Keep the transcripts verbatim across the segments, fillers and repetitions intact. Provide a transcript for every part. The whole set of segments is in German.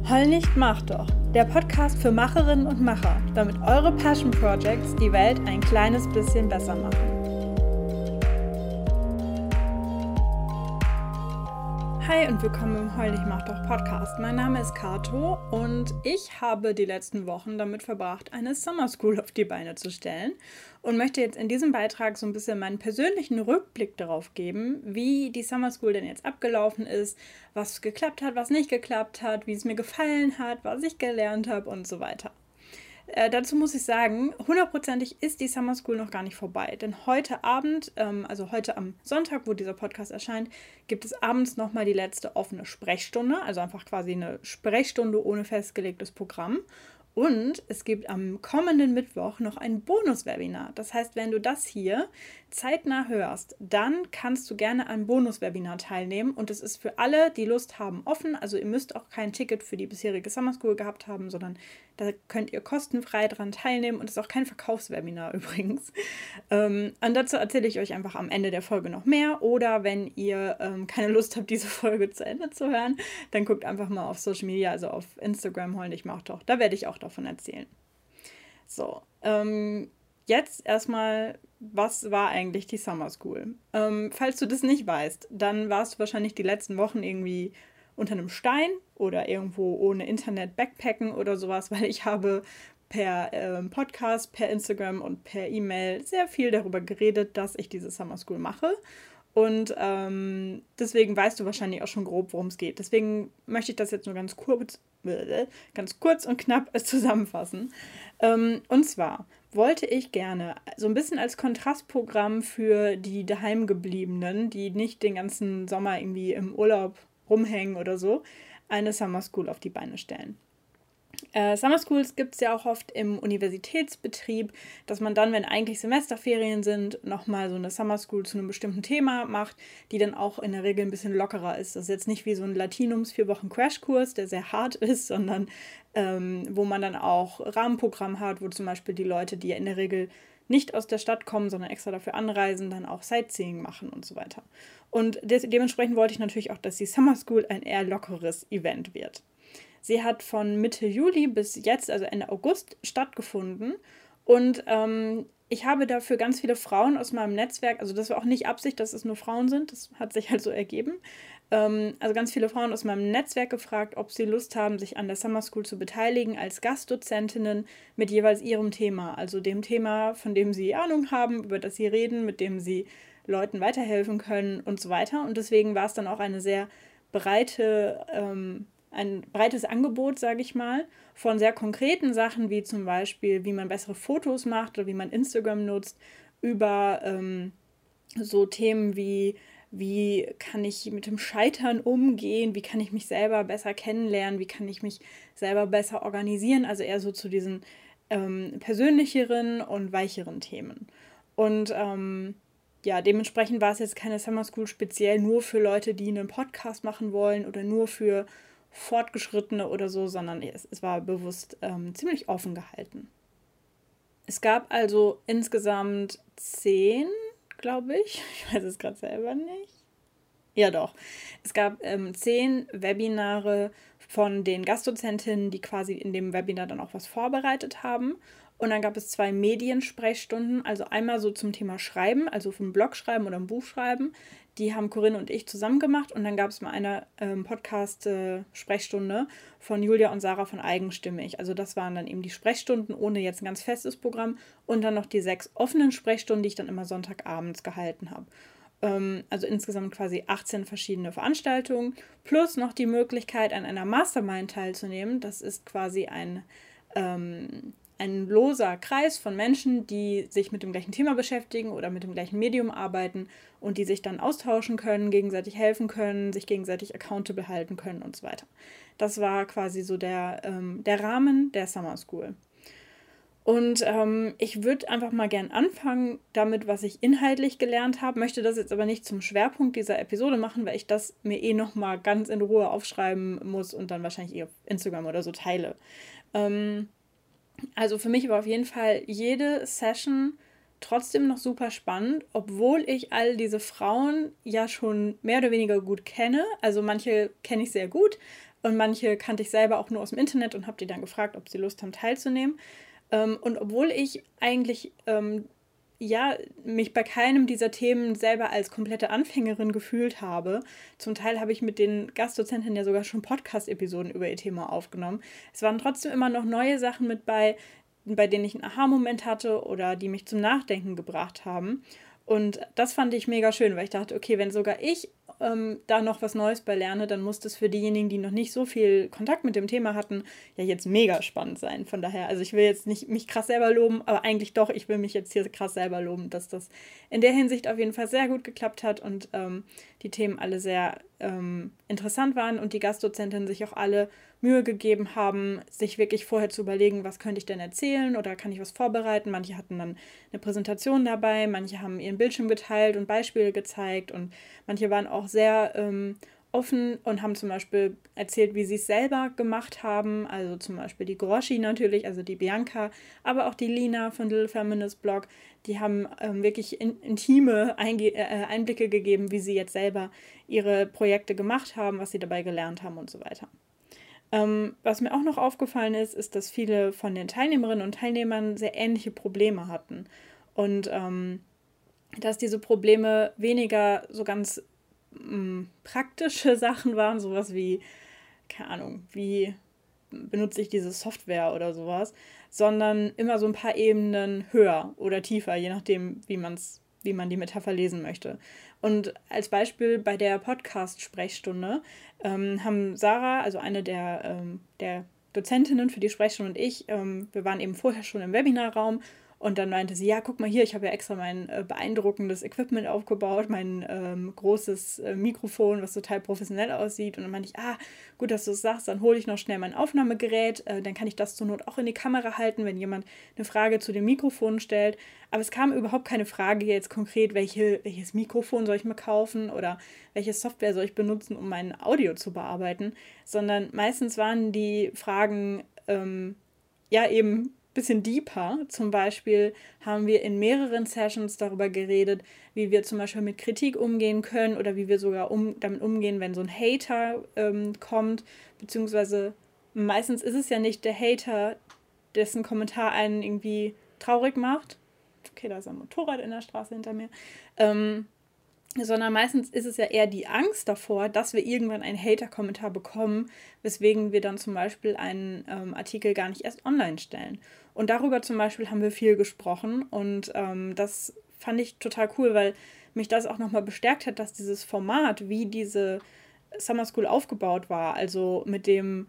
Heul nicht, mach doch. Der Podcast für Macherinnen und Macher, damit eure Passion Projects die Welt ein kleines bisschen besser machen. Hi und willkommen im Heul nicht, mach doch Podcast. Mein Name ist Kato und ich habe die letzten Wochen damit verbracht, eine Summer School auf die Beine zu stellen und möchte jetzt in diesem Beitrag so ein bisschen meinen persönlichen Rückblick darauf geben, wie die Summer School denn jetzt abgelaufen ist, was geklappt hat, was nicht geklappt hat, wie es mir gefallen hat, was ich gelernt habe und so weiter. Äh, dazu muss ich sagen, hundertprozentig ist die Summer School noch gar nicht vorbei. Denn heute Abend, ähm, also heute am Sonntag, wo dieser Podcast erscheint, gibt es abends nochmal die letzte offene Sprechstunde. Also einfach quasi eine Sprechstunde ohne festgelegtes Programm. Und es gibt am kommenden Mittwoch noch ein Bonus-Webinar. Das heißt, wenn du das hier zeitnah hörst, dann kannst du gerne am Bonus-Webinar teilnehmen. Und es ist für alle, die Lust haben, offen. Also ihr müsst auch kein Ticket für die bisherige Summer School gehabt haben, sondern da könnt ihr kostenfrei dran teilnehmen. Und es ist auch kein Verkaufswebinar übrigens. Ähm, und dazu erzähle ich euch einfach am Ende der Folge noch mehr. Oder wenn ihr ähm, keine Lust habt, diese Folge zu Ende zu hören, dann guckt einfach mal auf Social Media, also auf Instagram, Heul nicht, mach doch. Da werde ich auch davon erzählen. So, ähm, jetzt erstmal, was war eigentlich die Summer School? Ähm, falls du das nicht weißt, dann warst du wahrscheinlich die letzten Wochen irgendwie unter einem Stein oder irgendwo ohne Internet backpacken oder sowas, weil ich habe per ähm, Podcast, per Instagram und per E-Mail sehr viel darüber geredet, dass ich diese Summer School mache. Und ähm, deswegen weißt du wahrscheinlich auch schon grob, worum es geht. Deswegen möchte ich das jetzt nur ganz kurz, ganz kurz und knapp zusammenfassen. Ähm, und zwar wollte ich gerne so ein bisschen als Kontrastprogramm für die Daheimgebliebenen, die nicht den ganzen Sommer irgendwie im Urlaub rumhängen oder so, eine Summer School auf die Beine stellen. Äh, Summer Schools gibt es ja auch oft im Universitätsbetrieb, dass man dann, wenn eigentlich Semesterferien sind, nochmal so eine Summer School zu einem bestimmten Thema macht, die dann auch in der Regel ein bisschen lockerer ist. Das ist jetzt nicht wie so ein Latinums vier Wochen Crashkurs, der sehr hart ist, sondern ähm, wo man dann auch Rahmenprogramm hat, wo zum Beispiel die Leute, die ja in der Regel nicht aus der Stadt kommen, sondern extra dafür anreisen, dann auch Sightseeing machen und so weiter. Und de- dementsprechend wollte ich natürlich auch, dass die Summer School ein eher lockeres Event wird. Sie hat von Mitte Juli bis jetzt, also Ende August, stattgefunden. Und ähm, ich habe dafür ganz viele Frauen aus meinem Netzwerk, also das war auch nicht Absicht, dass es nur Frauen sind, das hat sich halt so ergeben. Ähm, also ganz viele Frauen aus meinem Netzwerk gefragt, ob sie Lust haben, sich an der Summer School zu beteiligen als Gastdozentinnen mit jeweils ihrem Thema. Also dem Thema, von dem sie Ahnung haben, über das sie reden, mit dem sie Leuten weiterhelfen können und so weiter. Und deswegen war es dann auch eine sehr breite ähm, ein breites Angebot, sage ich mal, von sehr konkreten Sachen, wie zum Beispiel, wie man bessere Fotos macht oder wie man Instagram nutzt, über ähm, so Themen wie, wie kann ich mit dem Scheitern umgehen, wie kann ich mich selber besser kennenlernen, wie kann ich mich selber besser organisieren, also eher so zu diesen ähm, persönlicheren und weicheren Themen. Und ähm, ja, dementsprechend war es jetzt keine Summer School speziell nur für Leute, die einen Podcast machen wollen oder nur für Fortgeschrittene oder so, sondern es, es war bewusst ähm, ziemlich offen gehalten. Es gab also insgesamt zehn, glaube ich, ich weiß es gerade selber nicht. Ja doch, es gab ähm, zehn Webinare von den Gastdozentinnen, die quasi in dem Webinar dann auch was vorbereitet haben. Und dann gab es zwei Mediensprechstunden, also einmal so zum Thema Schreiben, also vom Blog schreiben oder ein Buch schreiben. Die haben Corinne und ich zusammen gemacht. Und dann gab es mal eine ähm, Podcast-Sprechstunde äh, von Julia und Sarah von Eigenstimmig. Also das waren dann eben die Sprechstunden ohne jetzt ein ganz festes Programm. Und dann noch die sechs offenen Sprechstunden, die ich dann immer Sonntagabends gehalten habe. Ähm, also insgesamt quasi achtzehn verschiedene Veranstaltungen. Plus noch die Möglichkeit, an einer Mastermind teilzunehmen. Das ist quasi ein... Ähm, ein loser Kreis von Menschen, die sich mit dem gleichen Thema beschäftigen oder mit dem gleichen Medium arbeiten und die sich dann austauschen können, gegenseitig helfen können, sich gegenseitig accountable halten können und so weiter. Das war quasi so der, ähm, der Rahmen der Summer School. Und ähm, ich würde einfach mal gern anfangen damit, was ich inhaltlich gelernt habe, möchte das jetzt aber nicht zum Schwerpunkt dieser Episode machen, weil ich das mir eh nochmal ganz in Ruhe aufschreiben muss und dann wahrscheinlich eh auf Instagram oder so teile. Ähm, Also für mich war auf jeden Fall jede Session trotzdem noch super spannend, obwohl ich all diese Frauen ja schon mehr oder weniger gut kenne. Also manche kenne ich sehr gut, und manche kannte ich selber auch nur aus dem Internet und habe die dann gefragt, ob sie Lust haben teilzunehmen. Ähm, und obwohl ich eigentlich ähm, ja, mich bei keinem dieser Themen selber als komplette Anfängerin gefühlt habe. Zum Teil habe ich mit den Gastdozentinnen ja sogar schon Podcast-Episoden über ihr Thema aufgenommen. Es waren trotzdem immer noch neue Sachen mit bei, bei denen ich einen Aha-Moment hatte oder die mich zum Nachdenken gebracht haben. Und das fand ich mega schön, weil ich dachte, okay, wenn sogar ich ähm, da noch was Neues bei lerne, dann muss das für diejenigen, die noch nicht so viel Kontakt mit dem Thema hatten, ja jetzt mega spannend sein. Von daher, also ich will jetzt nicht mich krass selber loben, aber eigentlich doch, ich will mich jetzt hier krass selber loben, dass das in der Hinsicht auf jeden Fall sehr gut geklappt hat und ähm, die Themen alle sehr ähm, interessant waren und die Gastdozentinnen sich auch alle Mühe gegeben haben, sich wirklich vorher zu überlegen, was könnte ich denn erzählen oder kann ich was vorbereiten. Manche hatten dann eine Präsentation dabei, manche haben ihren Bildschirm geteilt und Beispiele gezeigt und manche waren auch sehr ähm, offen und haben zum Beispiel erzählt, wie sie es selber gemacht haben. Also zum Beispiel die Groschi natürlich, also die Bianca, aber auch die Lina von Little Feminist Blog. Die haben ähm, wirklich in, intime Einge äh, Einblicke gegeben, wie sie jetzt selber ihre Projekte gemacht haben, was sie dabei gelernt haben und so weiter. Ähm, was mir auch noch aufgefallen ist, ist, dass viele von den Teilnehmerinnen und Teilnehmern sehr ähnliche Probleme hatten. Und ähm, dass diese Probleme weniger so ganz mh, praktische Sachen waren, sowas wie, keine Ahnung, wie benutze ich diese Software oder sowas, sondern immer so ein paar Ebenen höher oder tiefer, je nachdem, wie man's, wie man die Metapher lesen möchte. Und als Beispiel bei der Podcast-Sprechstunde ähm, haben Sarah, also eine der, ähm, der Dozentinnen für die Sprechstunde und ich, ähm, wir waren eben vorher schon im Webinarraum und dann meinte sie, ja, guck mal hier, ich habe ja extra mein äh, beeindruckendes Equipment aufgebaut, mein ähm, großes äh, Mikrofon, was total professionell aussieht. Und dann meinte ich, ah, gut, dass du es sagst, dann hole ich noch schnell mein Aufnahmegerät, äh, dann kann ich das zur Not auch in die Kamera halten, wenn jemand eine Frage zu dem Mikrofon stellt. Aber es kam überhaupt keine Frage jetzt konkret, welche, welches Mikrofon soll ich mir kaufen oder welche Software soll ich benutzen, um mein Audio zu bearbeiten, sondern meistens waren die Fragen ähm, ja eben bisschen deeper. Zum Beispiel haben wir in mehreren Sessions darüber geredet, wie wir zum Beispiel mit Kritik umgehen können oder wie wir sogar um, damit umgehen, wenn so ein Hater ähm, kommt, beziehungsweise meistens ist es ja nicht der Hater, dessen Kommentar einen irgendwie traurig macht. Okay, da ist ein Motorrad in der Straße hinter mir. Ähm, sondern meistens ist es ja eher die Angst davor, dass wir irgendwann einen Hater-Kommentar bekommen, weswegen wir dann zum Beispiel einen ähm, Artikel gar nicht erst online stellen. Und darüber zum Beispiel haben wir viel gesprochen und ähm, das fand ich total cool, weil mich das auch nochmal bestärkt hat, dass dieses Format, wie diese Summer School aufgebaut war, also mit dem,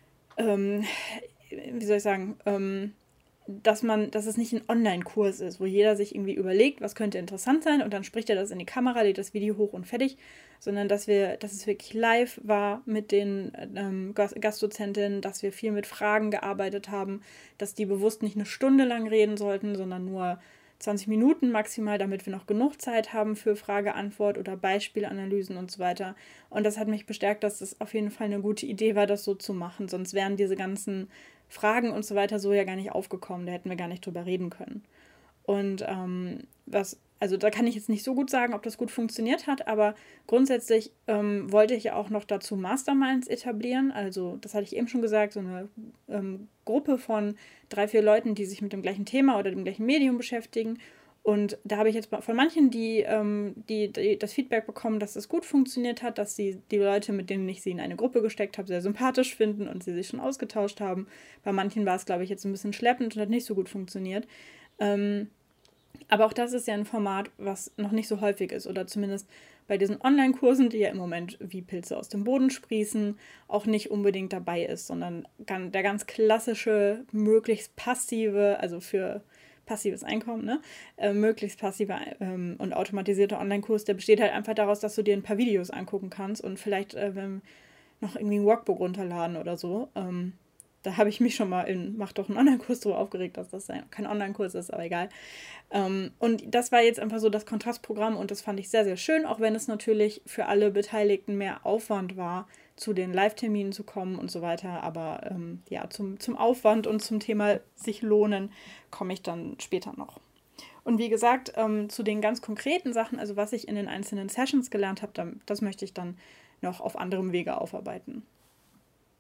ähm, wie soll ich sagen, ähm, dass man, dass es nicht ein Online-Kurs ist, wo jeder sich irgendwie überlegt, was könnte interessant sein und dann spricht er das in die Kamera, lädt das Video hoch und fertig, sondern dass wir, dass es wirklich live war mit den ähm, Gastdozentinnen, dass wir viel mit Fragen gearbeitet haben, dass die bewusst nicht eine Stunde lang reden sollten, sondern nur zwanzig Minuten maximal, damit wir noch genug Zeit haben für Frage-Antwort oder Beispielanalysen und so weiter. Und das hat mich bestärkt, dass es auf jeden Fall eine gute Idee war, das so zu machen, sonst wären diese ganzen Fragen und so weiter so ja gar nicht aufgekommen, da hätten wir gar nicht drüber reden können. Und ähm, was, also da kann ich jetzt nicht so gut sagen, ob das gut funktioniert hat, aber grundsätzlich ähm, wollte ich ja auch noch dazu Masterminds etablieren. Also das hatte ich eben schon gesagt, so eine ähm, Gruppe von drei, vier Leuten, die sich mit dem gleichen Thema oder dem gleichen Medium beschäftigen. Und da habe ich jetzt von manchen die, ähm, die, die das Feedback bekommen, dass es gut funktioniert hat, dass sie die Leute, mit denen ich sie in eine Gruppe gesteckt habe, sehr sympathisch finden und sie sich schon ausgetauscht haben. Bei manchen war es, glaube ich, jetzt ein bisschen schleppend und hat nicht so gut funktioniert. Ähm, aber auch das ist ja ein Format, was noch nicht so häufig ist oder zumindest bei diesen Online-Kursen, die ja im Moment wie Pilze aus dem Boden sprießen, auch nicht unbedingt dabei ist, sondern der ganz klassische, möglichst passive, also für passives Einkommen, ne? Äh, möglichst passiver ähm, und automatisierter Online-Kurs, der besteht halt einfach daraus, dass du dir ein paar Videos angucken kannst und vielleicht äh, wenn, noch irgendwie ein Workbook runterladen oder so. Ähm, da habe ich mich schon mal in Mach doch einen Online-Kurs drüber aufgeregt, dass das kein Online-Kurs ist, aber egal. Ähm, und das war jetzt einfach so das Kontrastprogramm und das fand ich sehr, sehr schön, auch wenn es natürlich für alle Beteiligten mehr Aufwand war, zu den Live-Terminen zu kommen und so weiter. Aber ähm, ja, zum, zum Aufwand und zum Thema sich lohnen komme ich dann später noch. Und wie gesagt, ähm, zu den ganz konkreten Sachen, also was ich in den einzelnen Sessions gelernt habe, das möchte ich dann noch auf anderem Wege aufarbeiten.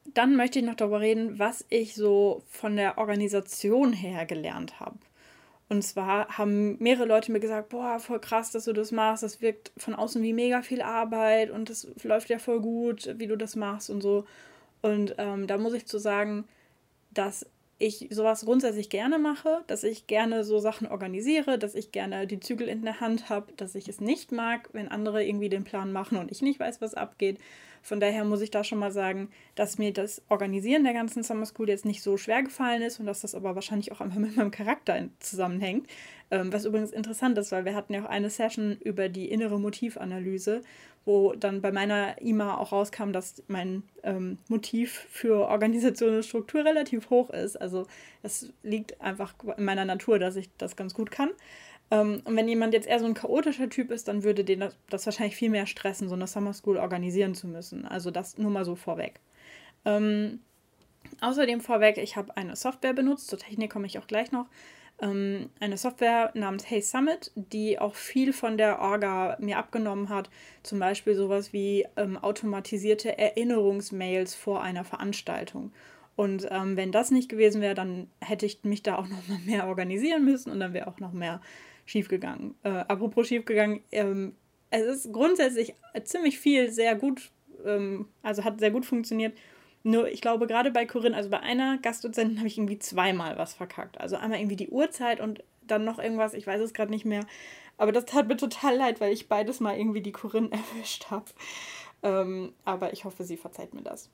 dann möchte ich noch darüber reden, was ich so von der Organisation her gelernt habe. Und zwar haben mehrere Leute mir gesagt, boah, voll krass, dass du das machst. Das wirkt von außen wie mega viel Arbeit und das läuft ja voll gut, wie du das machst und so. Und ähm, da muss ich zu sagen, dass ich sowas grundsätzlich gerne mache, dass ich gerne so Sachen organisiere, dass ich gerne die Zügel in der Hand habe, dass ich es nicht mag, wenn andere irgendwie den Plan machen und ich nicht weiß, was abgeht. Von daher muss ich da schon mal sagen, dass mir das Organisieren der ganzen Summer School jetzt nicht so schwer gefallen ist und dass das aber wahrscheinlich auch einfach mit meinem Charakter zusammenhängt. Ähm, was übrigens interessant ist, weil wir hatten ja auch eine Session über die innere Motivanalyse, wo dann bei meiner I M A auch rauskam, dass mein ähm, Motiv für Organisation und Struktur relativ hoch ist. Also es liegt einfach in meiner Natur, dass ich das ganz gut kann. Ähm, und wenn jemand jetzt eher so ein chaotischer Typ ist, dann würde den das, das wahrscheinlich viel mehr stressen, so eine Summer School organisieren zu müssen. Also das nur mal so vorweg. Ähm, außerdem vorweg, ich habe eine Software benutzt, zur Technik komme ich auch gleich noch. Ähm, eine Software namens Hey Summit, die auch viel von der Orga mir abgenommen hat. Zum Beispiel sowas wie ähm, automatisierte Erinnerungsmails vor einer Veranstaltung. Und ähm, wenn das nicht gewesen wäre, dann hätte ich mich da auch noch mal mehr organisieren müssen und dann wäre auch noch mehr schiefgegangen. Äh, apropos schiefgegangen, ähm, es ist grundsätzlich ziemlich viel sehr gut, ähm, also hat sehr gut funktioniert. Nur, ich glaube, gerade bei Corinne, also bei einer Gastdozentin habe ich irgendwie zweimal was verkackt. Also einmal irgendwie die Uhrzeit und dann noch irgendwas, ich weiß es gerade nicht mehr. Aber das tat mir total leid, weil ich beides mal irgendwie die Corinne erwischt habe. Ähm, aber ich hoffe, sie verzeiht mir das.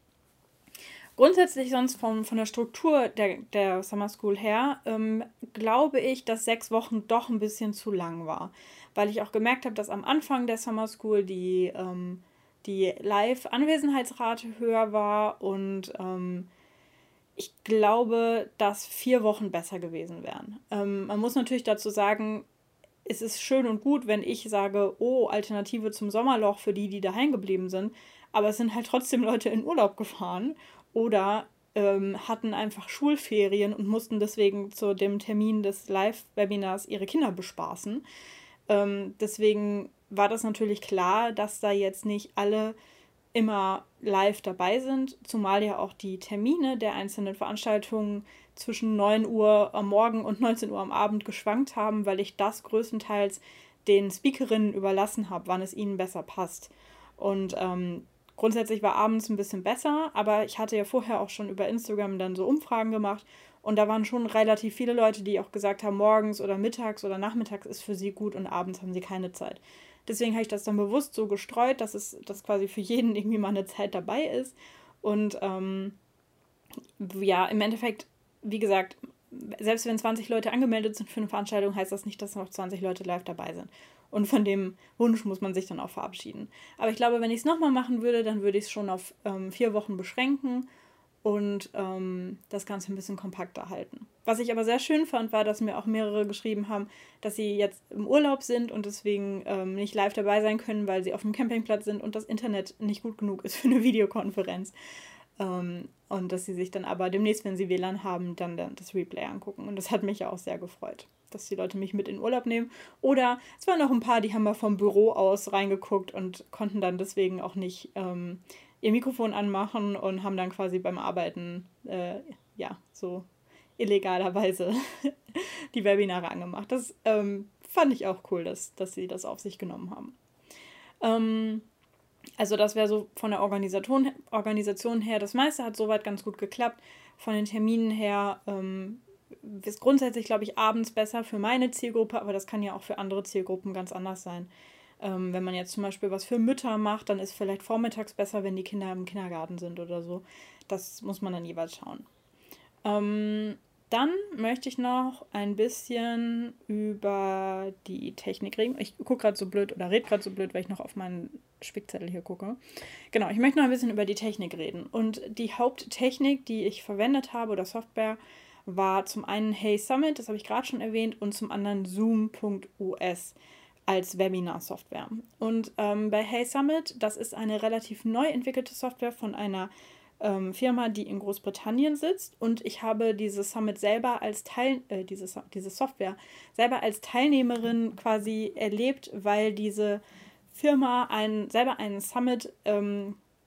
Grundsätzlich sonst von, von der Struktur der, der Summer School her, ähm, glaube ich, dass sechs Wochen doch ein bisschen zu lang war. Weil ich auch gemerkt habe, dass am Anfang der Summer School die... Ähm, die Live-Anwesenheitsrate höher war und ähm, ich glaube, dass vier Wochen besser gewesen wären. Ähm, man muss natürlich dazu sagen, es ist schön und gut, wenn ich sage, oh, Alternative zum Sommerloch für die, die daheim geblieben sind, aber es sind halt trotzdem Leute in Urlaub gefahren oder ähm, hatten einfach Schulferien und mussten deswegen zu dem Termin des Live-Webinars ihre Kinder bespaßen. Ähm, deswegen war das natürlich klar, dass da jetzt nicht alle immer live dabei sind, zumal ja auch die Termine der einzelnen Veranstaltungen zwischen neun Uhr am Morgen und neunzehn Uhr am Abend geschwankt haben, weil ich das größtenteils den Speakerinnen überlassen habe, wann es ihnen besser passt. Und ähm, grundsätzlich war abends ein bisschen besser, aber ich hatte ja vorher auch schon über Instagram dann so Umfragen gemacht und da waren schon relativ viele Leute, die auch gesagt haben, morgens oder mittags oder nachmittags ist für sie gut und abends haben sie keine Zeit. Deswegen habe ich das dann bewusst so gestreut, dass es dass quasi für jeden irgendwie mal eine Zeit dabei ist. Und ähm, ja, im Endeffekt, wie gesagt, selbst wenn zwanzig Leute angemeldet sind für eine Veranstaltung, heißt das nicht, dass noch zwanzig Leute live dabei sind. Und von dem Wunsch muss man sich dann auch verabschieden. Aber ich glaube, wenn ich es nochmal machen würde, dann würde ich es schon auf ähm, vier Wochen beschränken und ähm, das Ganze ein bisschen kompakter halten. Was ich aber sehr schön fand, war, dass mir auch mehrere geschrieben haben, dass sie jetzt im Urlaub sind und deswegen ähm, nicht live dabei sein können, weil sie auf dem Campingplatz sind und das Internet nicht gut genug ist für eine Videokonferenz. Ähm, und dass sie sich dann aber demnächst, wenn sie W L A N haben, dann das Replay angucken. Und das hat mich ja auch sehr gefreut, dass die Leute mich mit in Urlaub nehmen. Oder es waren noch ein paar, die haben mal vom Büro aus reingeguckt und konnten dann deswegen auch nicht ähm, ihr Mikrofon anmachen und haben dann quasi beim Arbeiten, äh, ja, so illegalerweise die Webinare angemacht. Das ähm, fand ich auch cool, dass, dass sie das auf sich genommen haben. Ähm, also das wäre so von der Organisation, Organisation her, das meiste hat soweit ganz gut geklappt. Von den Terminen her ähm, ist grundsätzlich, glaube ich, abends besser für meine Zielgruppe, aber das kann ja auch für andere Zielgruppen ganz anders sein. Ähm, wenn man jetzt zum Beispiel was für Mütter macht, dann ist vielleicht vormittags besser, wenn die Kinder im Kindergarten sind oder so. Das muss man dann jeweils schauen. Ähm, dann möchte ich noch ein bisschen über die Technik reden. Ich gucke gerade so blöd oder rede gerade so blöd, weil ich noch auf meinen Spickzettel hier gucke. Genau, ich möchte noch ein bisschen über die Technik reden. Und die Haupttechnik, die ich verwendet habe oder Software, war zum einen Hey Summit, das habe ich gerade schon erwähnt, und zum anderen Zoom Punkt U S als Webinar-Software. Und ähm, bei Hey Summit, das ist eine relativ neu entwickelte Software von einer ähm, Firma, die in Großbritannien sitzt. Und ich habe diese Summit selber als Teil, äh, diese, diese Software selber als Teilnehmerin quasi erlebt, weil diese Firma einen, selber einen Summit ähm,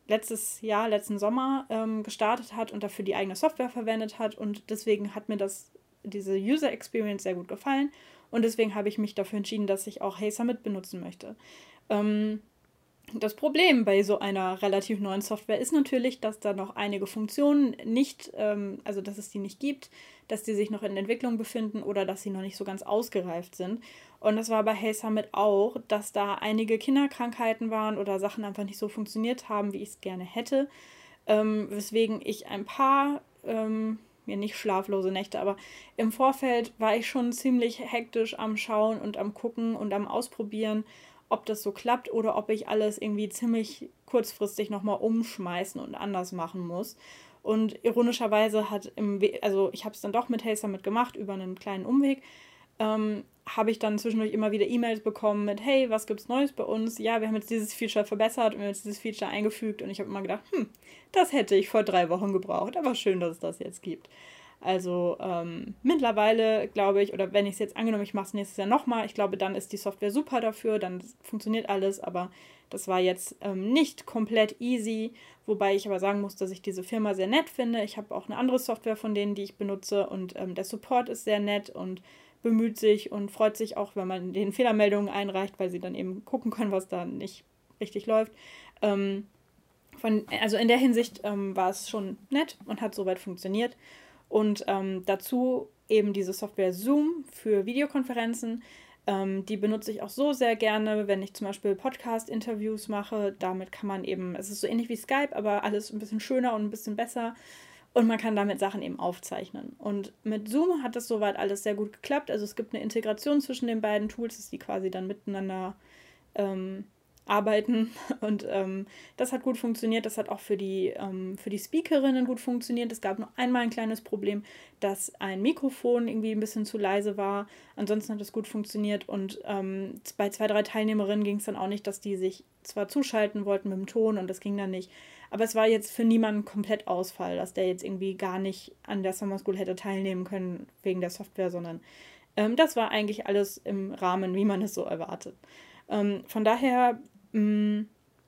letztes Jahr, letzten Sommer ähm, gestartet hat und dafür die eigene Software verwendet hat. Und deswegen hat mir das, diese User Experience sehr gut gefallen. Und deswegen habe ich mich dafür entschieden, dass ich auch Hey Summit benutzen möchte. Ähm, Das Problem bei so einer relativ neuen Software ist natürlich, dass da noch einige Funktionen nicht, ähm, also dass es die nicht gibt, dass die sich noch in Entwicklung befinden oder dass sie noch nicht so ganz ausgereift sind. Und das war bei Hey Summit auch, dass da einige Kinderkrankheiten waren oder Sachen einfach nicht so funktioniert haben, wie ich es gerne hätte. Ähm, weswegen ich ein paar, ähm, ja nicht schlaflose Nächte, aber im Vorfeld war ich schon ziemlich hektisch am Schauen und am Gucken und am Ausprobieren, ob das so klappt oder ob ich alles irgendwie ziemlich kurzfristig nochmal umschmeißen und anders machen muss. Und ironischerweise hat im We- also ich habe es dann doch mit Hey Summit gemacht über einen kleinen Umweg, ähm, habe ich dann zwischendurch immer wieder E-Mails bekommen mit, hey, was gibt's Neues bei uns? Ja, wir haben jetzt dieses Feature verbessert und wir haben jetzt dieses Feature eingefügt und ich habe immer gedacht, hm, das hätte ich vor drei Wochen gebraucht, aber schön, dass es das jetzt gibt. Also ähm, mittlerweile glaube ich, oder wenn ich es jetzt angenommen, ich mache es nächstes Jahr nochmal, ich glaube, dann ist die Software super dafür, dann funktioniert alles, aber das war jetzt ähm, nicht komplett easy, wobei ich aber sagen muss, dass ich diese Firma sehr nett finde. Ich habe auch eine andere Software von denen, die ich benutze und ähm, der Support ist sehr nett und bemüht sich und freut sich auch, wenn man den Fehlermeldungen einreicht, weil sie dann eben gucken können, was da nicht richtig läuft. Ähm, von, also in der Hinsicht ähm, war es schon nett und hat soweit funktioniert. Und ähm, dazu eben diese Software Zoom für Videokonferenzen. Ähm, die benutze ich auch so sehr gerne, wenn ich zum Beispiel Podcast-Interviews mache. Damit kann man eben, es ist so ähnlich wie Skype, aber alles ein bisschen schöner und ein bisschen besser. Und man kann damit Sachen eben aufzeichnen. Und mit Zoom hat das soweit alles sehr gut geklappt. Also es gibt eine Integration zwischen den beiden Tools, dass die quasi dann miteinander ähm, arbeiten. Und ähm, das hat gut funktioniert. Das hat auch für die, ähm, für die Speakerinnen gut funktioniert. Es gab nur einmal ein kleines Problem, dass ein Mikrofon irgendwie ein bisschen zu leise war. Ansonsten hat es gut funktioniert. Und ähm, bei zwei, drei Teilnehmerinnen ging es dann auch nicht, dass die sich zwar zuschalten wollten mit dem Ton und das ging dann nicht. Aber es war jetzt für niemanden komplett Ausfall, dass der jetzt irgendwie gar nicht an der Summer School hätte teilnehmen können wegen der Software, sondern ähm, das war eigentlich alles im Rahmen, wie man es so erwartet. Ähm, von daher mh,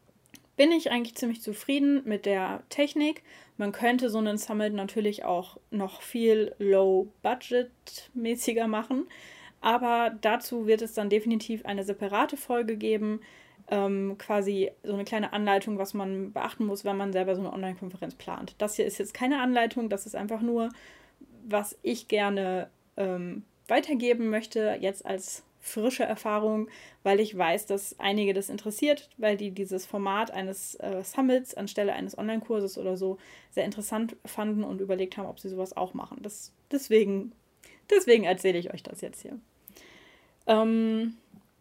bin ich eigentlich ziemlich zufrieden mit der Technik. Man könnte so einen Summit natürlich auch noch viel low-budget-mäßiger machen, aber dazu wird es dann definitiv eine separate Folge geben, ähm, quasi so eine kleine Anleitung, was man beachten muss, wenn man selber so eine Online-Konferenz plant. Das hier ist jetzt keine Anleitung, das ist einfach nur, was ich gerne ähm, weitergeben möchte, jetzt als frische Erfahrung, weil ich weiß, dass einige das interessiert, weil die dieses Format eines äh, Summits anstelle eines Online-Kurses oder so sehr interessant fanden und überlegt haben, ob sie sowas auch machen. Das, deswegen, deswegen erzähle ich euch das jetzt hier. Ähm,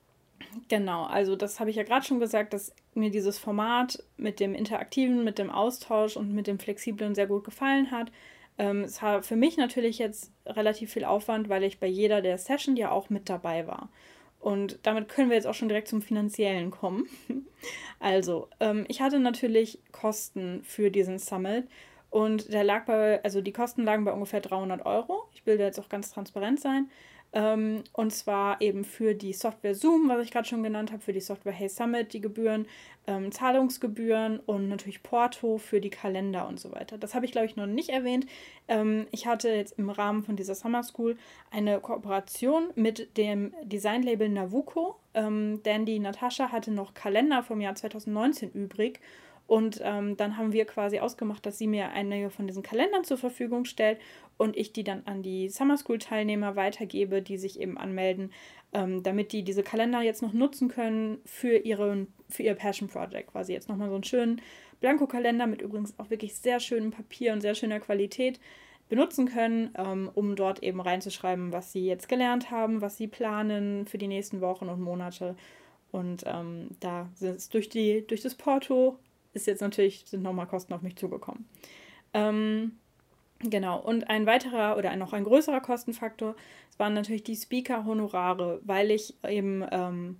genau, also das habe ich ja gerade schon gesagt, dass mir dieses Format mit dem Interaktiven, mit dem Austausch und mit dem Flexiblen sehr gut gefallen hat. Ähm, es war für mich natürlich jetzt relativ viel Aufwand, weil ich bei jeder der Session ja auch mit dabei war. Und damit können wir jetzt auch schon direkt zum Finanziellen kommen. Also, ähm, ich hatte natürlich Kosten für diesen Summit und der lag bei, also die Kosten lagen bei ungefähr dreihundert Euro. Ich will da jetzt auch ganz transparent sein. Ähm, und zwar eben für die Software Zoom, was ich gerade schon genannt habe, für die Software Hey Summit, die Gebühren, ähm, Zahlungsgebühren und natürlich Porto für die Kalender und so weiter. Das habe ich, glaube ich, noch nicht erwähnt. Ähm, ich hatte jetzt im Rahmen von dieser Summer School eine Kooperation mit dem Designlabel Navuco, ähm, denn die Natascha hatte noch Kalender vom Jahr zwanzig neunzehn übrig. Und ähm, dann haben wir quasi ausgemacht, dass sie mir einige von diesen Kalendern zur Verfügung stellt und ich die dann an die Summer School Teilnehmer weitergebe, die sich eben anmelden, ähm, damit die diese Kalender jetzt noch nutzen können für, ihren, für ihr Passion Project. Quasi jetzt nochmal so einen schönen Blanko-Kalender mit übrigens auch wirklich sehr schönem Papier und sehr schöner Qualität benutzen können, ähm, um dort eben reinzuschreiben, was sie jetzt gelernt haben, was sie planen für die nächsten Wochen und Monate. Und ähm, da sind es durch, die, durch das Porto ist jetzt natürlich, sind nochmal Kosten auf mich zugekommen. Ähm, genau, und ein weiterer oder ein, noch ein größerer Kostenfaktor, das waren natürlich die Speaker-Honorare, weil ich eben, ähm,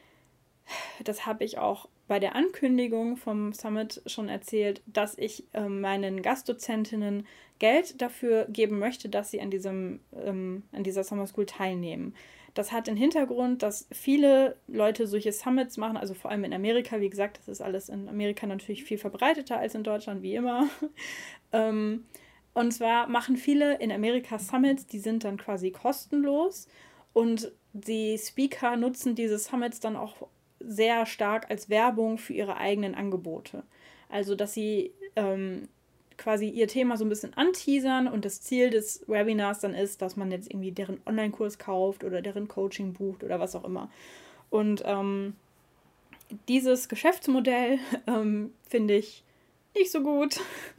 das habe ich auch bei der Ankündigung vom Summit schon erzählt, dass ich ähm, meinen Gastdozentinnen Geld dafür geben möchte, dass sie an, diesem, ähm, an dieser Summer School teilnehmen. Das hat den Hintergrund, dass viele Leute solche Summits machen, also vor allem in Amerika, wie gesagt, das ist alles in Amerika natürlich viel verbreiteter als in Deutschland, wie immer. ähm, und zwar machen viele in Amerika Summits, die sind dann quasi kostenlos und die Speaker nutzen diese Summits dann auch sehr stark als Werbung für ihre eigenen Angebote. Also, dass sie ähm, quasi ihr Thema so ein bisschen anteasern und das Ziel des Webinars dann ist, dass man jetzt irgendwie deren Online-Kurs kauft oder deren Coaching bucht oder was auch immer. Und ähm, dieses Geschäftsmodell ähm, finde ich nicht so gut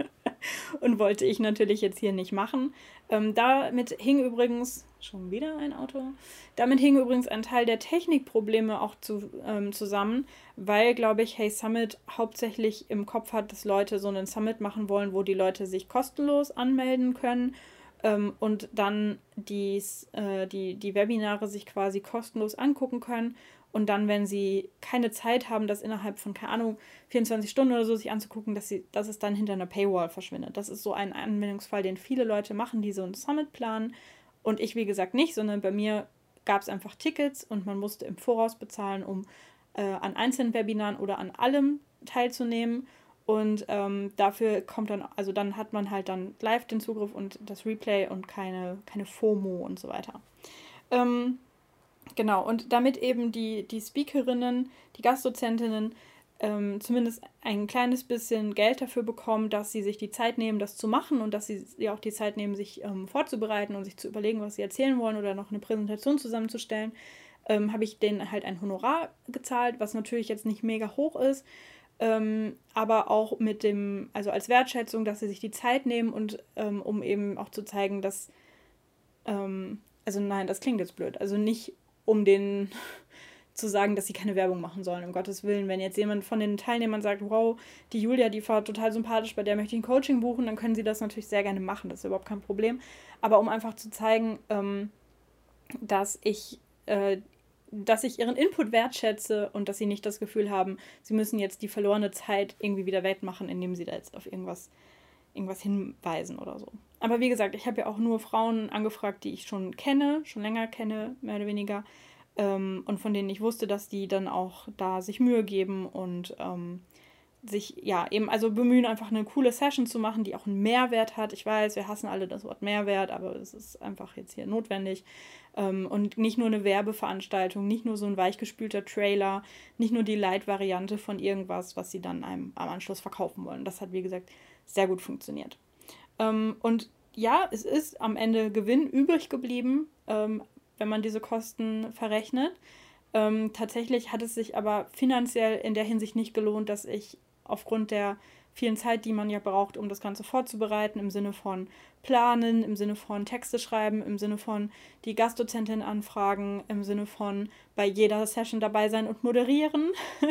und wollte ich natürlich jetzt hier nicht machen. Ähm, damit hing übrigens, schon wieder ein Auto, damit hing übrigens ein Teil der Technikprobleme auch zu, ähm, zusammen, weil, glaube ich, Hey Summit hauptsächlich im Kopf hat, dass Leute so einen Summit machen wollen, wo die Leute sich kostenlos anmelden können ähm, und dann dies, äh, die, die Webinare sich quasi kostenlos angucken können. Und dann, wenn sie keine Zeit haben, das innerhalb von, keine Ahnung, vierundzwanzig Stunden oder so sich anzugucken, dass, sie, dass es dann hinter einer Paywall verschwindet. Das ist so ein Anwendungsfall, den viele Leute machen, die so einen Summit planen. Und ich, wie gesagt, nicht, sondern bei mir gab es einfach Tickets und man musste im Voraus bezahlen, um äh, an einzelnen Webinaren oder an allem teilzunehmen. Und ähm, dafür kommt dann, also dann hat man halt dann live den Zugriff und das Replay und keine, keine FOMO und so weiter. Ähm, Genau, und damit eben die, die Speakerinnen, die Gastdozentinnen ähm, zumindest ein kleines bisschen Geld dafür bekommen, dass sie sich die Zeit nehmen, das zu machen und dass sie sich auch die Zeit nehmen, sich ähm, vorzubereiten und sich zu überlegen, was sie erzählen wollen oder noch eine Präsentation zusammenzustellen, ähm, habe ich denen halt ein Honorar gezahlt, was natürlich jetzt nicht mega hoch ist, ähm, aber auch mit dem, also als Wertschätzung, dass sie sich die Zeit nehmen und ähm, um eben auch zu zeigen, dass, ähm, also nein, das klingt jetzt blöd, also nicht um den zu sagen, dass sie keine Werbung machen sollen, um Gottes Willen. Wenn jetzt jemand von den Teilnehmern sagt, wow, die Julia, die war total sympathisch, bei der möchte ich ein Coaching buchen, dann können sie das natürlich sehr gerne machen, das ist überhaupt kein Problem. Aber um einfach zu zeigen, ähm, dass ich, äh, dass ich ihren Input wertschätze und dass sie nicht das Gefühl haben, sie müssen jetzt die verlorene Zeit irgendwie wieder wettmachen, indem sie da jetzt auf irgendwas, irgendwas hinweisen oder so. Aber wie gesagt, ich habe ja auch nur Frauen angefragt, die ich schon kenne, schon länger kenne, mehr oder weniger. Ähm, und von denen ich wusste, dass die dann auch da sich Mühe geben und ähm, sich, ja, eben, also bemühen, einfach eine coole Session zu machen, die auch einen Mehrwert hat. Ich weiß, wir hassen alle das Wort Mehrwert, aber es ist einfach jetzt hier notwendig. Ähm, und nicht nur eine Werbeveranstaltung, nicht nur so ein weichgespülter Trailer, nicht nur die Light-Variante von irgendwas, was sie dann einem am Anschluss verkaufen wollen. Das hat, wie gesagt, sehr gut funktioniert. Ähm, und ja, es ist am Ende Gewinn übrig geblieben, ähm, wenn man diese Kosten verrechnet. Ähm, tatsächlich hat es sich aber finanziell in der Hinsicht nicht gelohnt, dass ich aufgrund der vielen Zeit, die man ja braucht, um das Ganze vorzubereiten, im Sinne von planen, im Sinne von Texte schreiben, im Sinne von die Gastdozentin anfragen, im Sinne von bei jeder Session dabei sein und moderieren,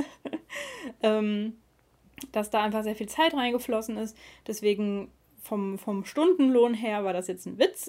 ähm, dass da einfach sehr viel Zeit reingeflossen ist. Deswegen vom, vom Stundenlohn her war das jetzt ein Witz.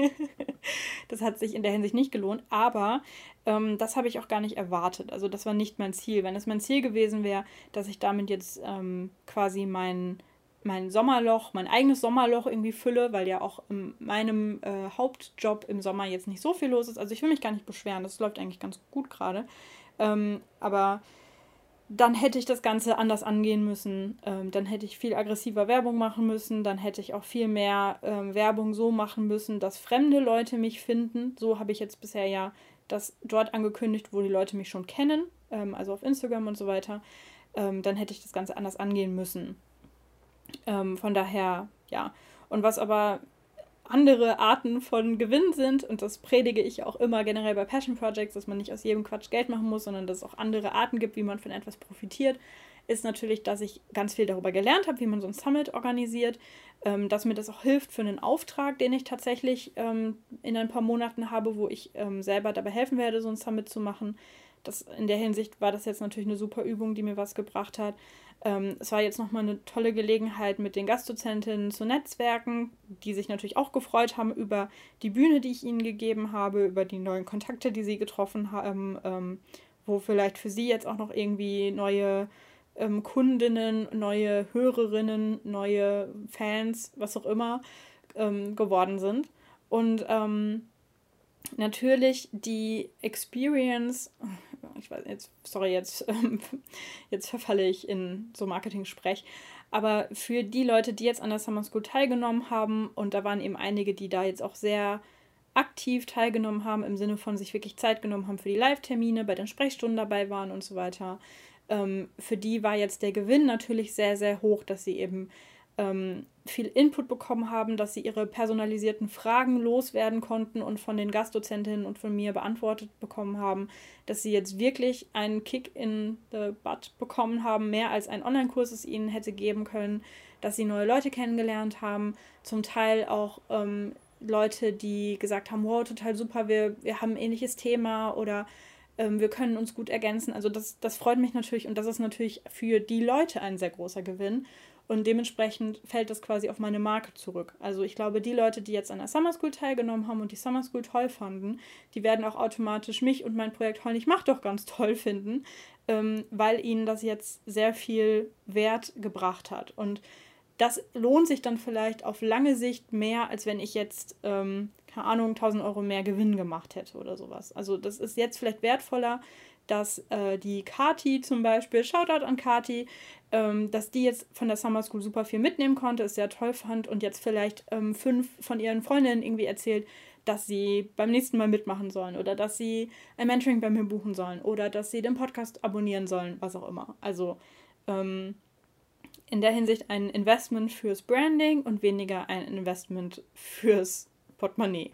Das hat sich in der Hinsicht nicht gelohnt, aber ähm, das habe ich auch gar nicht erwartet. Also das war nicht mein Ziel. Wenn es mein Ziel gewesen wäre, dass ich damit jetzt ähm, quasi mein, mein Sommerloch, mein eigenes Sommerloch irgendwie fülle, weil ja auch in meinem äh, Hauptjob im Sommer jetzt nicht so viel los ist. Also ich will mich gar nicht beschweren, das läuft eigentlich ganz gut gerade. Ähm, aber dann hätte ich das Ganze anders angehen müssen. Ähm, dann hätte ich viel aggressiver Werbung machen müssen. Dann hätte ich auch viel mehr ähm, Werbung so machen müssen, dass fremde Leute mich finden. So habe ich jetzt bisher ja das dort angekündigt, wo die Leute mich schon kennen, ähm, also auf Instagram und so weiter. Ähm, dann hätte ich das Ganze anders angehen müssen. Ähm, von daher, ja. Und was aber andere Arten von Gewinn sind, und das predige ich auch immer generell bei Passion Projects, dass man nicht aus jedem Quatsch Geld machen muss, sondern dass es auch andere Arten gibt, wie man von etwas profitiert, ist natürlich, dass ich ganz viel darüber gelernt habe, wie man so ein Summit organisiert, ähm, dass mir das auch hilft für einen Auftrag, den ich tatsächlich ähm, in ein paar Monaten habe, wo ich ähm, selber dabei helfen werde, so ein Summit zu machen. Das, in der Hinsicht war das jetzt natürlich eine super Übung, die mir was gebracht hat. Ähm, es war jetzt nochmal eine tolle Gelegenheit, mit den Gastdozentinnen zu netzwerken, die sich natürlich auch gefreut haben über die Bühne, die ich ihnen gegeben habe, über die neuen Kontakte, die sie getroffen haben, ähm, wo vielleicht für sie jetzt auch noch irgendwie neue ähm, Kundinnen, neue Hörerinnen, neue Fans, was auch immer, ähm, geworden sind. Und ähm, natürlich die Experience, ich weiß jetzt, sorry, jetzt, ähm, jetzt verfalle ich in so Marketing-Sprech, aber für die Leute, die jetzt an der Summer School teilgenommen haben, und da waren eben einige, die da jetzt auch sehr aktiv teilgenommen haben, im Sinne von sich wirklich Zeit genommen haben für die Live-Termine, bei den Sprechstunden dabei waren und so weiter, ähm, für die war jetzt der Gewinn natürlich sehr, sehr hoch, dass sie eben ähm, viel Input bekommen haben, dass sie ihre personalisierten Fragen loswerden konnten und von den Gastdozentinnen und von mir beantwortet bekommen haben, dass sie jetzt wirklich einen Kick in the butt bekommen haben, mehr als ein Online-Kurs es ihnen hätte geben können, dass sie neue Leute kennengelernt haben, zum Teil auch ähm, Leute, die gesagt haben, wow, total super, wir, wir haben ein ähnliches Thema oder ähm, wir können uns gut ergänzen. Also das, das freut mich natürlich und das ist natürlich für die Leute ein sehr großer Gewinn. Und dementsprechend fällt das quasi auf meine Marke zurück. Also ich glaube, die Leute, die jetzt an der Summer School teilgenommen haben und die Summer School toll fanden, die werden auch automatisch mich und mein Projekt Heul nicht Mach doch ganz toll finden, ähm, weil ihnen das jetzt sehr viel Wert gebracht hat. Und das lohnt sich dann vielleicht auf lange Sicht mehr, als wenn ich jetzt, ähm, keine Ahnung, tausend Euro mehr Gewinn gemacht hätte oder sowas. Also das ist jetzt vielleicht wertvoller, dass äh, die Kati zum Beispiel, Shoutout an Kati, ähm, dass die jetzt von der Summer School super viel mitnehmen konnte, es sehr toll fand und jetzt vielleicht ähm, fünf von ihren Freundinnen irgendwie erzählt, dass sie beim nächsten Mal mitmachen sollen oder dass sie ein Mentoring bei mir buchen sollen oder dass sie den Podcast abonnieren sollen, was auch immer. Also ähm, in der Hinsicht ein Investment fürs Branding und weniger ein Investment fürs Portemonnaie.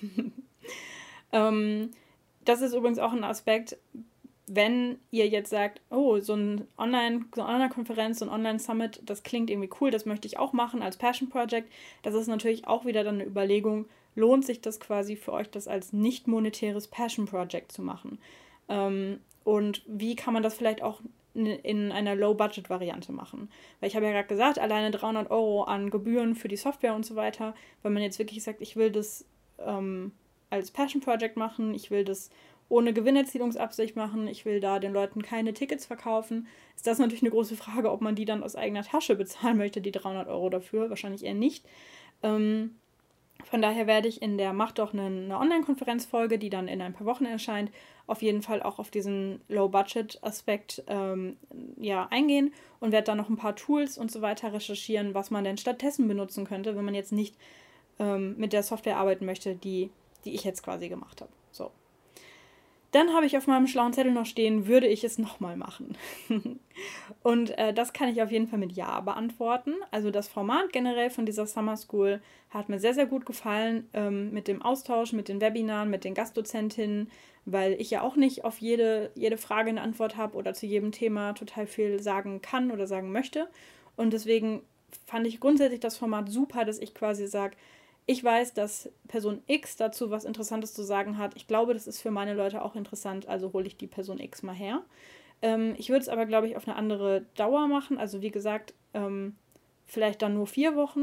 ähm, das ist übrigens auch ein Aspekt, wenn ihr jetzt sagt, oh, so, ein Online, so eine Online-Konferenz, so ein Online-Summit, das klingt irgendwie cool, das möchte ich auch machen als Passion-Project, das ist natürlich auch wieder dann eine Überlegung, lohnt sich das quasi für euch, das als nicht monetäres Passion-Project zu machen? Ähm, und wie kann man das vielleicht auch in einer Low-Budget-Variante machen? Weil ich habe ja gerade gesagt, alleine dreihundert Euro an Gebühren für die Software und so weiter, wenn man jetzt wirklich sagt, ich will das ähm, als Passion-Project machen, ich will das ohne Gewinnerzielungsabsicht machen, ich will da den Leuten keine Tickets verkaufen, ist das natürlich eine große Frage, ob man die dann aus eigener Tasche bezahlen möchte, die dreihundert Euro dafür, wahrscheinlich eher nicht. Ähm, von daher werde ich in der Mach doch eine, eine Online-Konferenz-Folge, die dann in ein paar Wochen erscheint, auf jeden Fall auch auf diesen Low-Budget-Aspekt ähm, ja, eingehen und werde dann noch ein paar Tools und so weiter recherchieren, was man denn stattdessen benutzen könnte, wenn man jetzt nicht ähm, mit der Software arbeiten möchte, die, die ich jetzt quasi gemacht habe. So. Dann habe ich auf meinem schlauen Zettel noch stehen, würde ich es nochmal machen? Und äh, das kann ich auf jeden Fall mit Ja beantworten. Also das Format generell von dieser Summer School hat mir sehr, sehr gut gefallen, ähm, mit dem Austausch, mit den Webinaren, mit den Gastdozentinnen, weil ich ja auch nicht auf jede, jede Frage eine Antwort habe oder zu jedem Thema total viel sagen kann oder sagen möchte. Und deswegen fand ich grundsätzlich das Format super, dass ich quasi sage, ich weiß, dass Person X dazu was Interessantes zu sagen hat. Ich glaube, das ist für meine Leute auch interessant, also hole ich die Person X mal her. Ähm, ich würde es aber, glaube ich, auf eine andere Dauer machen. Also wie gesagt, ähm, vielleicht dann nur vier Wochen.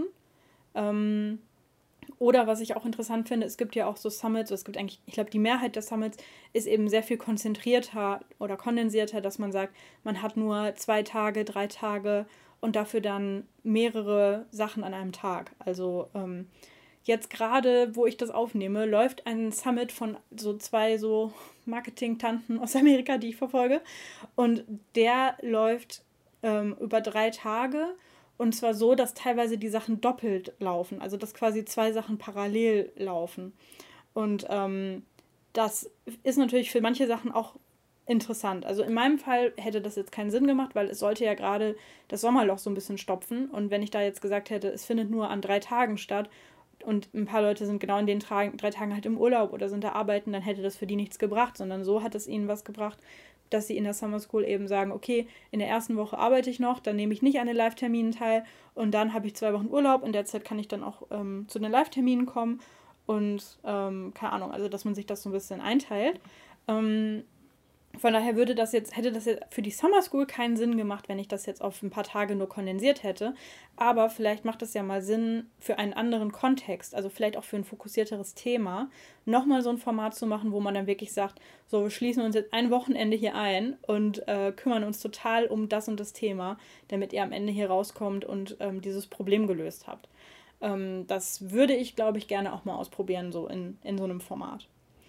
Ähm, oder was ich auch interessant finde, es gibt ja auch so Summits, es gibt eigentlich, ich glaube, die Mehrheit der Summits ist eben sehr viel konzentrierter oder kondensierter, dass man sagt, man hat nur zwei Tage, drei Tage und dafür dann mehrere Sachen an einem Tag. Also ähm, jetzt gerade, wo ich das aufnehme, läuft ein Summit von so zwei so Marketing-Tanten aus Amerika, die ich verfolge. Und der läuft ähm, über drei Tage. Und zwar so, dass teilweise die Sachen doppelt laufen. Also, dass quasi zwei Sachen parallel laufen. Und ähm, das ist natürlich für manche Sachen auch interessant. Also in meinem Fall hätte das jetzt keinen Sinn gemacht, weil es sollte ja gerade das Sommerloch so ein bisschen stopfen. Und wenn ich da jetzt gesagt hätte, es findet nur an drei Tagen statt, und ein paar Leute sind genau in den drei Tagen halt im Urlaub oder sind da arbeiten, dann hätte das für die nichts gebracht, sondern so hat es ihnen was gebracht, dass sie in der Summer School eben sagen, okay, in der ersten Woche arbeite ich noch, dann nehme ich nicht an den Live-Terminen teil und dann habe ich zwei Wochen Urlaub. In der Zeit kann ich dann auch ähm, zu den Live-Terminen kommen und ähm, keine Ahnung, also dass man sich das so ein bisschen einteilt. Ähm, Von daher würde das jetzt, hätte das jetzt für die Summer School keinen Sinn gemacht, wenn ich das jetzt auf ein paar Tage nur kondensiert hätte. Aber vielleicht macht es ja mal Sinn, für einen anderen Kontext, also vielleicht auch für ein fokussierteres Thema, nochmal so ein Format zu machen, wo man dann wirklich sagt, so, wir schließen uns jetzt ein Wochenende hier ein und äh, kümmern uns total um das und das Thema, damit ihr am Ende hier rauskommt und ähm, dieses Problem gelöst habt. Ähm, das würde ich, glaube ich, gerne auch mal ausprobieren, so in, in so einem Format.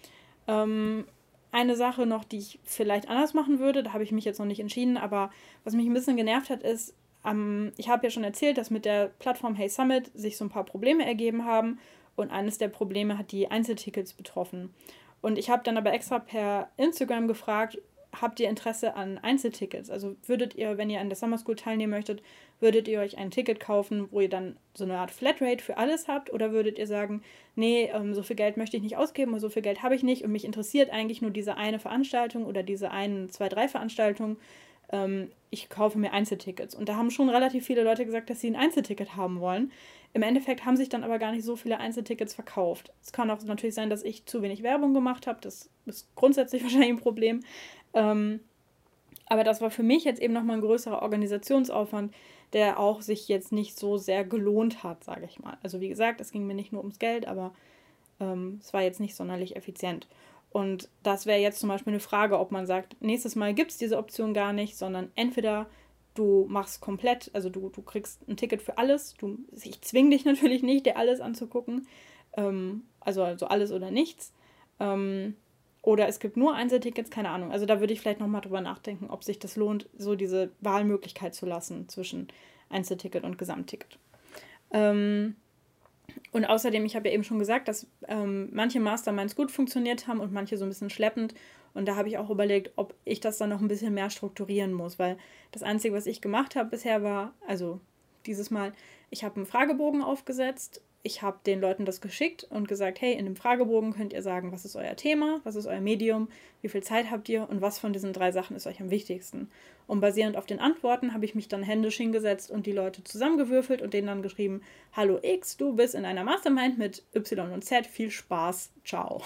Ähm, eine Sache noch, die ich vielleicht anders machen würde, da habe ich mich jetzt noch nicht entschieden, aber was mich ein bisschen genervt hat, ist, ähm, ich habe ja schon erzählt, dass mit der Plattform Hey Summit sich so ein paar Probleme ergeben haben und eines der Probleme hat die Einzeltickets betroffen. Und ich habe dann aber extra per Instagram gefragt, habt ihr Interesse an Einzeltickets? Also würdet ihr, wenn ihr an der Summer School teilnehmen möchtet, würdet ihr euch ein Ticket kaufen, wo ihr dann so eine Art Flatrate für alles habt? Oder würdet ihr sagen, nee, ähm, so viel Geld möchte ich nicht ausgeben oder so viel Geld habe ich nicht und mich interessiert eigentlich nur diese eine Veranstaltung oder diese einen, zwei, drei Veranstaltungen. Ähm, ich kaufe mir Einzeltickets. Und da haben schon relativ viele Leute gesagt, dass sie ein Einzelticket haben wollen. Im Endeffekt haben sich dann aber gar nicht so viele Einzeltickets verkauft. Es kann auch natürlich sein, dass ich zu wenig Werbung gemacht habe. Das ist grundsätzlich wahrscheinlich ein Problem. Ähm, aber das war für mich jetzt eben nochmal ein größerer Organisationsaufwand, der auch sich jetzt nicht so sehr gelohnt hat, sage ich mal. Also wie gesagt, es ging mir nicht nur ums Geld, aber ähm, es war jetzt nicht sonderlich effizient. Und das wäre jetzt zum Beispiel eine Frage, ob man sagt, nächstes Mal gibt es diese Option gar nicht, sondern entweder du machst komplett, also du, du kriegst ein Ticket für alles. Du, ich zwinge dich natürlich nicht, dir alles anzugucken. Ähm, also, also alles oder nichts. Ähm, oder es gibt nur Einzeltickets, keine Ahnung. Also da würde ich vielleicht nochmal drüber nachdenken, ob sich das lohnt, so diese Wahlmöglichkeit zu lassen zwischen Einzelticket und Gesamtticket. Ähm, und außerdem, ich habe ja eben schon gesagt, dass ähm, manche Masterminds gut funktioniert haben und manche so ein bisschen schleppend. Und da habe ich auch überlegt, ob ich das dann noch ein bisschen mehr strukturieren muss, weil das Einzige, was ich gemacht habe bisher war, also dieses Mal, ich habe einen Fragebogen aufgesetzt, ich habe den Leuten das geschickt und gesagt, hey, in dem Fragebogen könnt ihr sagen, was ist euer Thema, was ist euer Medium, wie viel Zeit habt ihr und was von diesen drei Sachen ist euch am wichtigsten. Und basierend auf den Antworten habe ich mich dann händisch hingesetzt und die Leute zusammengewürfelt und denen dann geschrieben, hallo X, du bist in einer Mastermind mit Y und Z, viel Spaß, ciao.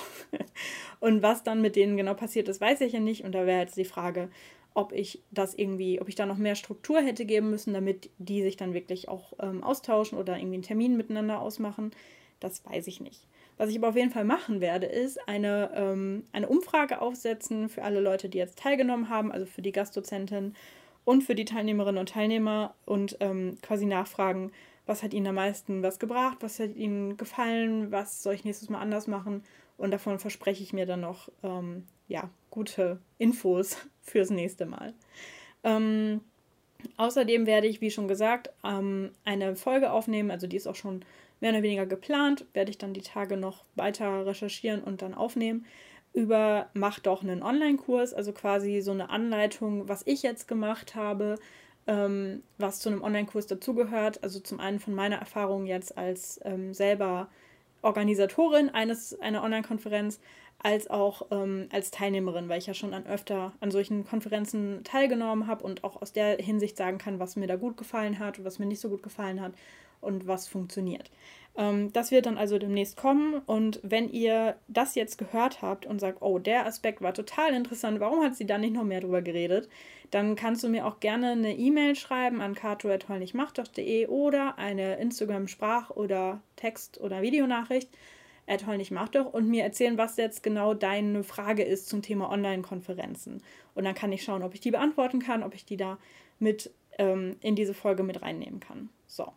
Und was dann mit denen genau passiert ist, weiß ich ja nicht und da wäre jetzt die Frage, ob ich das irgendwie, ob ich da noch mehr Struktur hätte geben müssen, damit die sich dann wirklich auch ähm, austauschen oder irgendwie einen Termin miteinander ausmachen. Das weiß ich nicht. Was ich aber auf jeden Fall machen werde, ist eine, ähm, eine Umfrage aufsetzen für alle Leute, die jetzt teilgenommen haben, also für die Gastdozentin und für die Teilnehmerinnen und Teilnehmer und ähm, quasi nachfragen, was hat ihnen am meisten was gebracht, was hat ihnen gefallen, was soll ich nächstes Mal anders machen und davon verspreche ich mir dann noch ähm, ja, gute Infos fürs nächste Mal. Ähm, außerdem werde ich, wie schon gesagt, ähm, eine Folge aufnehmen, also die ist auch schon mehr oder weniger geplant, werde ich dann die Tage noch weiter recherchieren und dann aufnehmen, über Mach doch einen Online-Kurs, also quasi so eine Anleitung, was ich jetzt gemacht habe, ähm, was zu einem Online-Kurs dazugehört, also zum einen von meiner Erfahrung jetzt als ähm, selber Organisatorin eines einer Online-Konferenz, als auch ähm, als Teilnehmerin, weil ich ja schon an öfter an solchen Konferenzen teilgenommen habe und auch aus der Hinsicht sagen kann, was mir da gut gefallen hat und was mir nicht so gut gefallen hat und was funktioniert. Ähm, das wird dann also demnächst kommen und wenn ihr das jetzt gehört habt und sagt, oh, der Aspekt war total interessant, warum hat sie da nicht noch mehr drüber geredet, dann kannst du mir auch gerne eine E-Mail schreiben an kato at heulnichmachdoch punkt de oder eine Instagram-Sprach- oder Text- oder Videonachricht at heulnichmachdoch und mir erzählen, was jetzt genau deine Frage ist zum Thema Online-Konferenzen. Und dann kann ich schauen, ob ich die beantworten kann, ob ich die da mit ähm, in diese Folge mit reinnehmen kann. So.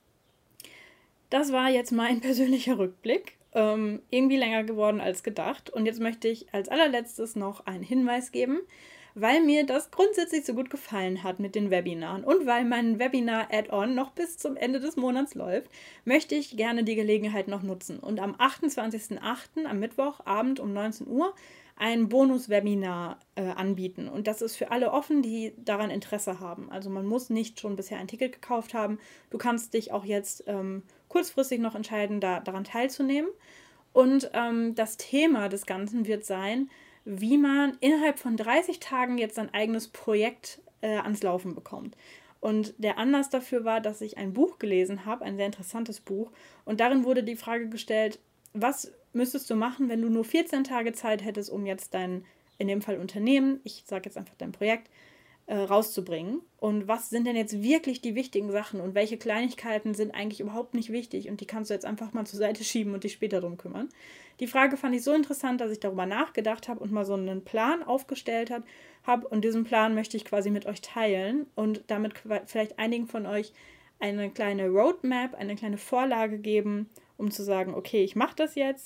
Das war jetzt mein persönlicher Rückblick. Ähm, irgendwie länger geworden als gedacht. Und jetzt möchte ich als allerletztes noch einen Hinweis geben, weil mir das grundsätzlich so gut gefallen hat mit den Webinaren und weil mein Webinar-Add-on noch bis zum Ende des Monats läuft, möchte ich gerne die Gelegenheit noch nutzen und am achtundzwanzigsten achten am Mittwochabend um neunzehn Uhr ein Bonus-Webinar äh, anbieten. Und das ist für alle offen, die daran Interesse haben. Also man muss nicht schon bisher ein Ticket gekauft haben. Du kannst dich auch jetzt ähm, kurzfristig noch entscheiden, da, daran teilzunehmen. Und ähm, das Thema des Ganzen wird sein, wie man innerhalb von dreißig Tagen jetzt sein eigenes Projekt äh, ans Laufen bekommt. Und der Anlass dafür war, dass ich ein Buch gelesen habe, ein sehr interessantes Buch. Und darin wurde die Frage gestellt, was müsstest du machen, wenn du nur vierzehn Tage Zeit hättest, um jetzt dein, in dem Fall Unternehmen, ich sage jetzt einfach dein Projekt, äh, rauszubringen. Und was sind denn jetzt wirklich die wichtigen Sachen und welche Kleinigkeiten sind eigentlich überhaupt nicht wichtig und die kannst du jetzt einfach mal zur Seite schieben und dich später drum kümmern. Die Frage fand ich so interessant, dass ich darüber nachgedacht habe und mal so einen Plan aufgestellt habe und diesen Plan möchte ich quasi mit euch teilen und damit vielleicht einigen von euch eine kleine Roadmap, eine kleine Vorlage geben, um zu sagen, okay, ich mache das jetzt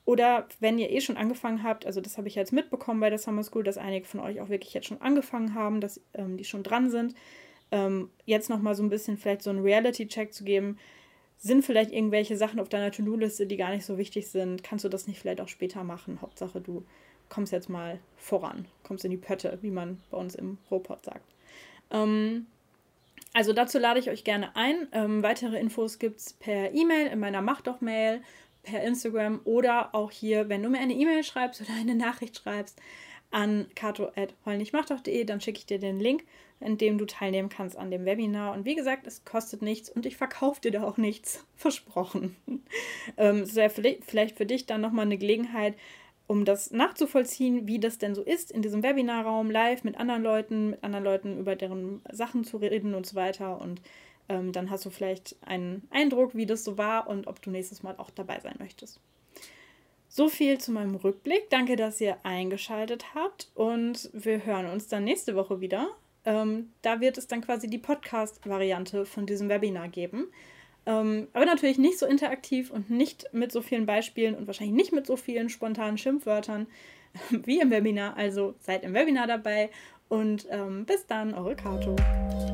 Oder wenn ihr eh schon angefangen habt, also das habe ich jetzt mitbekommen bei der Summer School, dass einige von euch auch wirklich jetzt schon angefangen haben, dass ähm, die schon dran sind, ähm, jetzt nochmal so ein bisschen vielleicht so einen Reality-Check zu geben. Sind vielleicht irgendwelche Sachen auf deiner To-Do-Liste, die gar nicht so wichtig sind? Kannst du das nicht vielleicht auch später machen? Hauptsache, du kommst jetzt mal voran, kommst in die Pötte, wie man bei uns im Ruhrpott sagt. Ähm, also dazu lade ich euch gerne ein. Ähm, weitere Infos gibt es per E-Mail in meiner Mach doch Mail, per Instagram oder auch hier, wenn du mir eine E-Mail schreibst oder eine Nachricht schreibst an kato at heulnichtmachdoch punkt de, dann schicke ich dir den Link, in dem du teilnehmen kannst an dem Webinar. Und wie gesagt, es kostet nichts und ich verkaufe dir da auch nichts. Versprochen. ähm, es wäre vielleicht für dich dann nochmal eine Gelegenheit, um das nachzuvollziehen, wie das denn so ist, in diesem Webinarraum live mit anderen Leuten, mit anderen Leuten über deren Sachen zu reden und so weiter. Und ähm, dann hast du vielleicht einen Eindruck, wie das so war und ob du nächstes Mal auch dabei sein möchtest. So viel zu meinem Rückblick. Danke, dass ihr eingeschaltet habt und wir hören uns dann nächste Woche wieder. Ähm, da wird es dann quasi die Podcast-Variante von diesem Webinar geben. Ähm, aber natürlich nicht so interaktiv und nicht mit so vielen Beispielen und wahrscheinlich nicht mit so vielen spontanen Schimpfwörtern wie im Webinar. Also seid im Webinar dabei und ähm, bis dann, eure Kato.